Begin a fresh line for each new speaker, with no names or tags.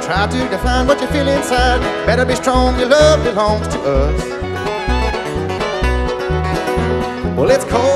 Try to define what you feel inside. Better be strong, your love belongs to us. Well, it's cold